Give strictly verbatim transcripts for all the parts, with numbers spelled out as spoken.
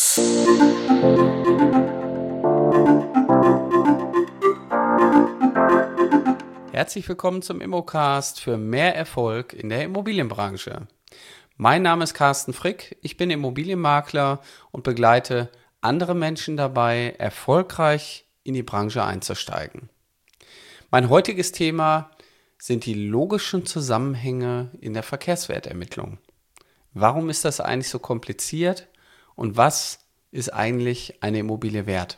Herzlich willkommen zum Immocast für mehr Erfolg in der Immobilienbranche. Mein Name ist Carsten Frick, ich bin Immobilienmakler und begleite andere Menschen dabei, erfolgreich in die Branche einzusteigen. Mein heutiges Thema sind die logischen Zusammenhänge in der Verkehrswertermittlung. Warum ist das eigentlich so kompliziert und was ist eigentlich eine Immobilie wert?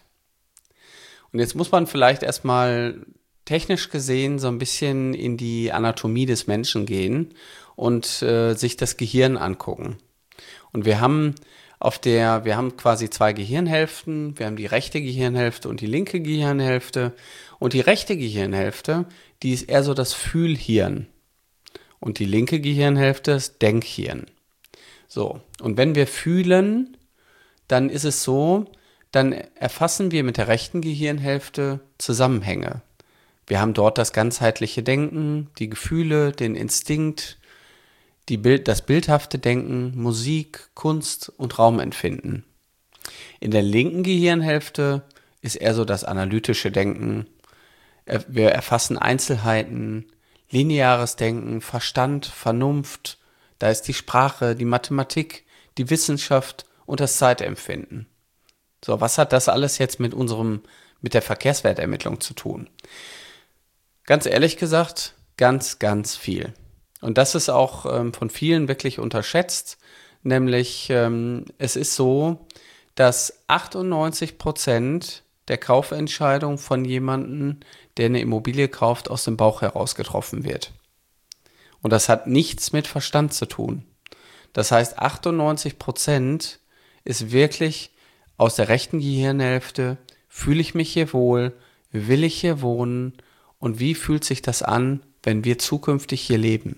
Und jetzt muss man vielleicht erstmal technisch gesehen so ein bisschen in die Anatomie des Menschen gehen und äh, sich das Gehirn angucken. Und wir haben auf der, wir haben quasi zwei Gehirnhälften. Wir haben die rechte Gehirnhälfte und die linke Gehirnhälfte. Und die rechte Gehirnhälfte, die ist eher so das Fühlhirn. Und die linke Gehirnhälfte ist Denkhirn. So, und wenn wir fühlen, dann ist es so, dann erfassen wir mit der rechten Gehirnhälfte Zusammenhänge. Wir haben dort das ganzheitliche Denken, die Gefühle, den Instinkt, die Bild, das bildhafte Denken, Musik, Kunst und Raumempfinden. In der linken Gehirnhälfte ist eher so das analytische Denken. Wir erfassen Einzelheiten, lineares Denken, Verstand, Vernunft. Da ist die Sprache, die Mathematik, die Wissenschaft und das Zeitempfinden. So, was hat das alles jetzt mit unserem, mit der Verkehrswertermittlung zu tun? Ganz ehrlich gesagt, ganz, ganz viel. Und das ist auch ähm, von vielen wirklich unterschätzt, nämlich ähm, es ist so, dass achtundneunzig Prozent der Kaufentscheidung von jemandem, der eine Immobilie kauft, aus dem Bauch heraus getroffen wird. Und das hat nichts mit Verstand zu tun. Das heißt, achtundneunzig Prozent ist wirklich aus der rechten Gehirnhälfte, fühle ich mich hier wohl, will ich hier wohnen und wie fühlt sich das an, wenn wir zukünftig hier leben?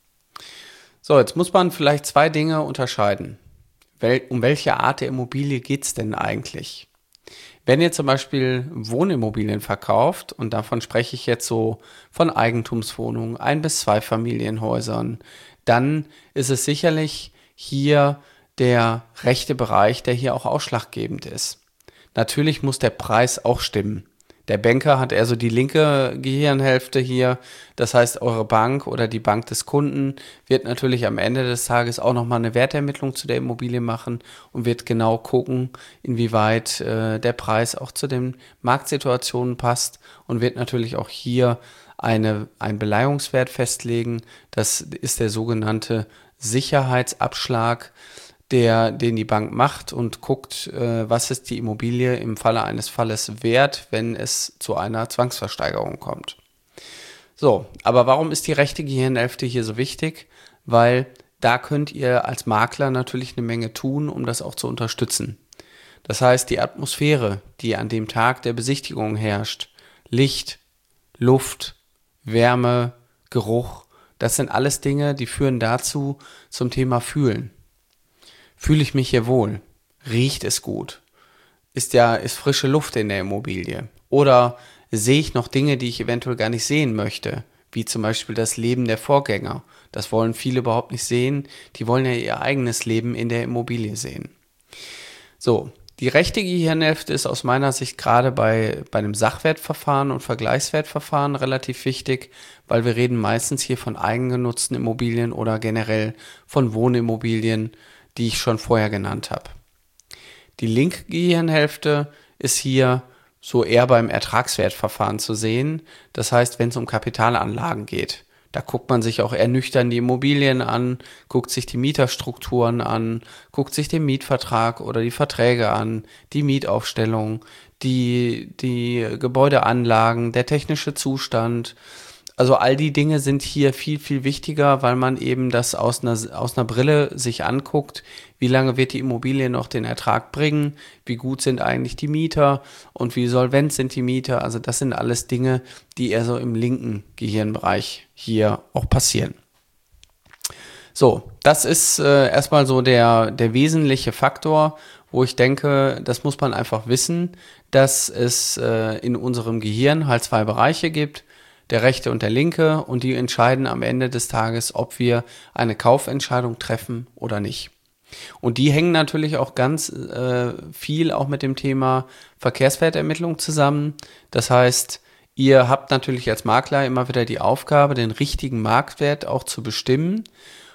So, jetzt muss man vielleicht zwei Dinge unterscheiden. Wel- um welche Art der Immobilie geht es denn eigentlich? Wenn ihr zum Beispiel Wohnimmobilien verkauft, und davon spreche ich jetzt so von Eigentumswohnungen, ein- bis zwei Familienhäusern, dann ist es sicherlich hier der rechte Bereich, der hier auch ausschlaggebend ist. Natürlich muss der Preis auch stimmen. Der Banker hat eher so die linke Gehirnhälfte hier, das heißt, eure Bank oder die Bank des Kunden wird natürlich am Ende des Tages auch nochmal eine Wertermittlung zu der Immobilie machen und wird genau gucken, inwieweit äh, der Preis auch zu den Marktsituationen passt und wird natürlich auch hier eine, einen Beleihungswert festlegen. Das ist der sogenannte Sicherheitsabschlag, der, den die Bank macht und guckt, äh, was ist die Immobilie im Falle eines Falles wert, wenn es zu einer Zwangsversteigerung kommt. So, aber warum ist die rechte Gehirnhälfte hier so wichtig? Weil da könnt ihr als Makler natürlich eine Menge tun, um das auch zu unterstützen. Das heißt, die Atmosphäre, die an dem Tag der Besichtigung herrscht, Licht, Luft, Wärme, Geruch, das sind alles Dinge, die führen dazu zum Thema Fühlen. Fühle ich mich hier wohl? Riecht es gut? Ist ja, ist frische Luft in der Immobilie? Oder sehe ich noch Dinge, die ich eventuell gar nicht sehen möchte? Wie zum Beispiel das Leben der Vorgänger. Das wollen viele überhaupt nicht sehen. Die wollen ja ihr eigenes Leben in der Immobilie sehen. So, die rechte Gehirnhälfte ist aus meiner Sicht gerade bei, bei einem Sachwertverfahren und Vergleichswertverfahren relativ wichtig, weil wir reden meistens hier von eigengenutzten Immobilien oder generell von Wohnimmobilien, die ich schon vorher genannt habe. Die linke Gehirnhälfte ist hier so eher beim Ertragswertverfahren zu sehen. Das heißt, wenn es um Kapitalanlagen geht, da guckt man sich auch eher nüchtern die Immobilien an, guckt sich die Mieterstrukturen an, guckt sich den Mietvertrag oder die Verträge an, die Mietaufstellung, die, die Gebäudeanlagen, der technische Zustand. Also all die Dinge sind hier viel, viel wichtiger, weil man eben das aus einer, aus einer Brille sich anguckt, wie lange wird die Immobilie noch den Ertrag bringen, wie gut sind eigentlich die Mieter und wie solvent sind die Mieter. Also das sind alles Dinge, die eher so im linken Gehirnbereich hier auch passieren. So, das ist äh, erstmal so der, der wesentliche Faktor, wo ich denke, das muss man einfach wissen, dass es äh, in unserem Gehirn halt zwei Bereiche gibt, der rechte und der linke, und die entscheiden am Ende des Tages, ob wir eine Kaufentscheidung treffen oder nicht. Und die hängen natürlich auch ganz äh, viel auch mit dem Thema Verkehrswertermittlung zusammen. Das heißt, ihr habt natürlich als Makler immer wieder die Aufgabe, den richtigen Marktwert auch zu bestimmen.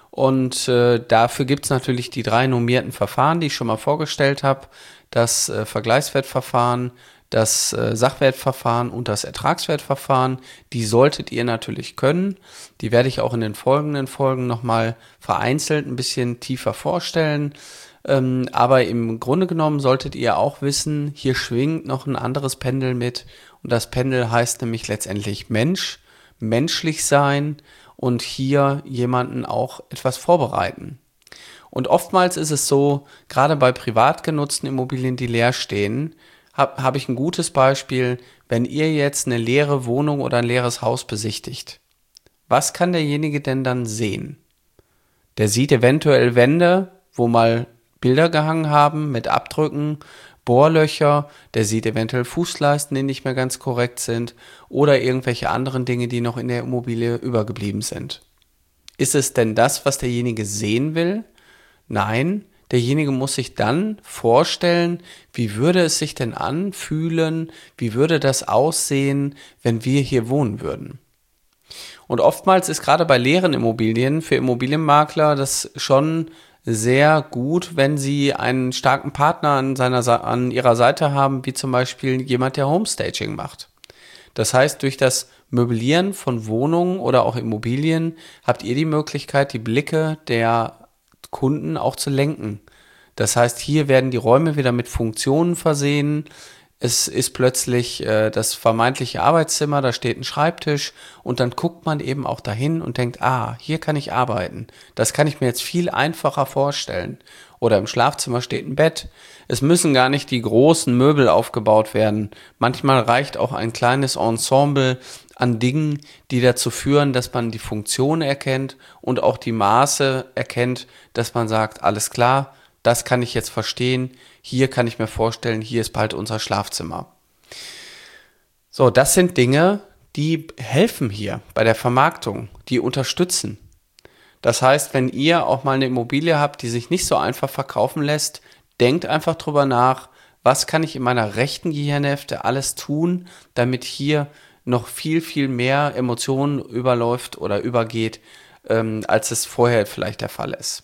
Und äh, dafür gibt es natürlich die drei normierten Verfahren, die ich schon mal vorgestellt habe. Das äh, Vergleichswertverfahren, das äh, Sachwertverfahren und das Ertragswertverfahren. Die solltet ihr natürlich können. Die werde ich auch in den folgenden Folgen nochmal vereinzelt ein bisschen tiefer vorstellen. Ähm, aber im Grunde genommen solltet ihr auch wissen, hier schwingt noch ein anderes Pendel mit. Und das Pendel heißt nämlich letztendlich Mensch, menschlich sein und hier jemanden auch etwas vorbereiten. Und oftmals ist es so, gerade bei privat genutzten Immobilien, die leer stehen, habe hab ich ein gutes Beispiel, wenn ihr jetzt eine leere Wohnung oder ein leeres Haus besichtigt. Was kann derjenige denn dann sehen? Der sieht eventuell Wände, wo mal Bilder gehangen haben mit Abdrücken, Bohrlöcher, der sieht eventuell Fußleisten, die nicht mehr ganz korrekt sind oder irgendwelche anderen Dinge, die noch in der Immobilie übergeblieben sind. Ist es denn das, was derjenige sehen will? Nein, derjenige muss sich dann vorstellen, wie würde es sich denn anfühlen, wie würde das aussehen, wenn wir hier wohnen würden. Und oftmals ist gerade bei leeren Immobilien für Immobilienmakler das schon sehr gut, wenn sie einen starken Partner an, seiner, an ihrer Seite haben, wie zum Beispiel jemand, der Homestaging macht. Das heißt, durch das Möblieren von Wohnungen oder auch Immobilien habt ihr die Möglichkeit, die Blicke der Kunden auch zu lenken. Das heißt, hier werden die Räume wieder mit Funktionen versehen. Es ist plötzlich äh, das vermeintliche Arbeitszimmer, da steht ein Schreibtisch und dann guckt man eben auch dahin und denkt, ah, hier kann ich arbeiten. Das kann ich mir jetzt viel einfacher vorstellen. Oder im Schlafzimmer steht ein Bett. Es müssen gar nicht die großen Möbel aufgebaut werden. Manchmal reicht auch ein kleines Ensemble an Dingen, die dazu führen, dass man die Funktion erkennt und auch die Maße erkennt, dass man sagt, alles klar, das kann ich jetzt verstehen, hier kann ich mir vorstellen, hier ist bald unser Schlafzimmer. So, das sind Dinge, die helfen hier bei der Vermarktung, die unterstützen. Das heißt, wenn ihr auch mal eine Immobilie habt, die sich nicht so einfach verkaufen lässt, denkt einfach drüber nach, was kann ich in meiner rechten Gehirnhälfte alles tun, damit hier noch viel, viel mehr Emotionen überläuft oder übergeht, ähm, als es vorher vielleicht der Fall ist.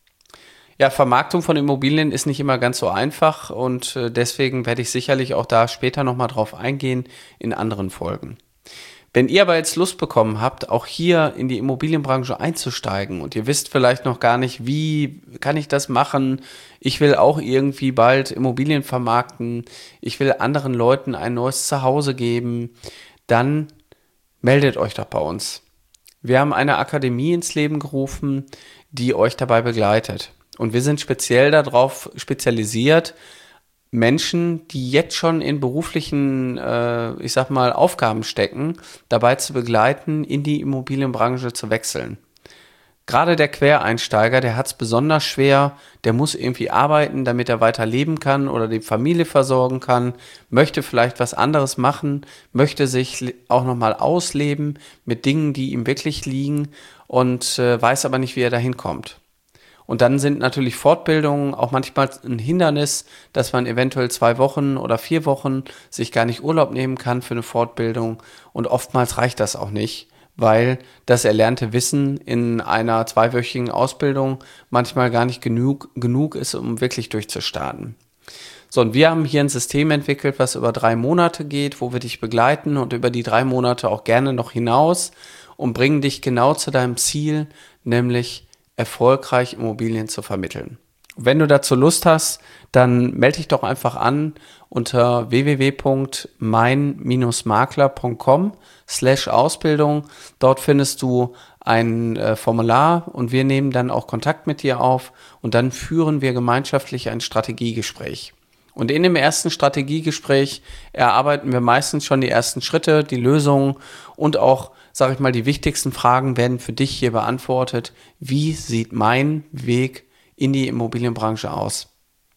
Ja, Vermarktung von Immobilien ist nicht immer ganz so einfach und äh, deswegen werde ich sicherlich auch da später nochmal drauf eingehen in anderen Folgen. Wenn ihr aber jetzt Lust bekommen habt, auch hier in die Immobilienbranche einzusteigen und ihr wisst vielleicht noch gar nicht, wie kann ich das machen, ich will auch irgendwie bald Immobilien vermarkten, ich will anderen Leuten ein neues Zuhause geben, dann meldet euch doch bei uns. Wir haben eine Akademie ins Leben gerufen, die euch dabei begleitet. Und wir sind speziell darauf spezialisiert, Menschen, die jetzt schon in beruflichen, äh, ich sag mal, Aufgaben stecken, dabei zu begleiten, in die Immobilienbranche zu wechseln. Gerade der Quereinsteiger, der hat es besonders schwer, der muss irgendwie arbeiten, damit er weiter leben kann oder die Familie versorgen kann, möchte vielleicht was anderes machen, möchte sich auch nochmal ausleben mit Dingen, die ihm wirklich liegen und äh, weiß aber nicht, wie er dahin kommt. Und dann sind natürlich Fortbildungen auch manchmal ein Hindernis, dass man eventuell zwei Wochen oder vier Wochen sich gar nicht Urlaub nehmen kann für eine Fortbildung. Und oftmals reicht das auch nicht, weil das erlernte Wissen in einer zweiwöchigen Ausbildung manchmal gar nicht genug, genug ist, um wirklich durchzustarten. So, und wir haben hier ein System entwickelt, was über drei Monate geht, wo wir dich begleiten und über die drei Monate auch gerne noch hinaus und bringen dich genau zu deinem Ziel, nämlich erfolgreich Immobilien zu vermitteln. Wenn du dazu Lust hast, dann melde dich doch einfach an unter w w w punkt mein Bindestrich makler punkt com slash Ausbildung. Dort findest du ein äh, Formular und wir nehmen dann auch Kontakt mit dir auf und dann führen wir gemeinschaftlich ein Strategiegespräch. Und in dem ersten Strategiegespräch erarbeiten wir meistens schon die ersten Schritte, die Lösungen und auch, sage ich mal, die wichtigsten Fragen werden für dich hier beantwortet. Wie sieht mein Weg in die Immobilienbranche aus?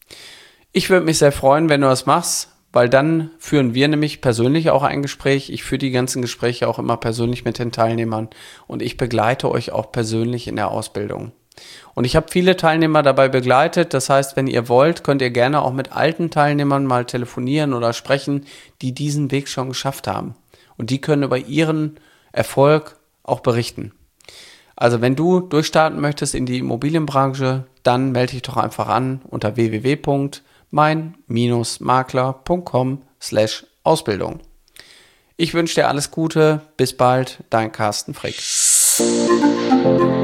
Ich würde mich sehr freuen, wenn du das machst, weil dann führen wir nämlich persönlich auch ein Gespräch. Ich führe die ganzen Gespräche auch immer persönlich mit den Teilnehmern und ich begleite euch auch persönlich in der Ausbildung. Und ich habe viele Teilnehmer dabei begleitet. Das heißt, wenn ihr wollt, könnt ihr gerne auch mit alten Teilnehmern mal telefonieren oder sprechen, die diesen Weg schon geschafft haben. Und die können über ihren Erfolg auch berichten. Also wenn du durchstarten möchtest in die Immobilienbranche, dann melde dich doch einfach an unter w w w punkt mein Bindestrich makler punkt com slash Ausbildung. Ich wünsche dir alles Gute, bis bald, dein Carsten Frick.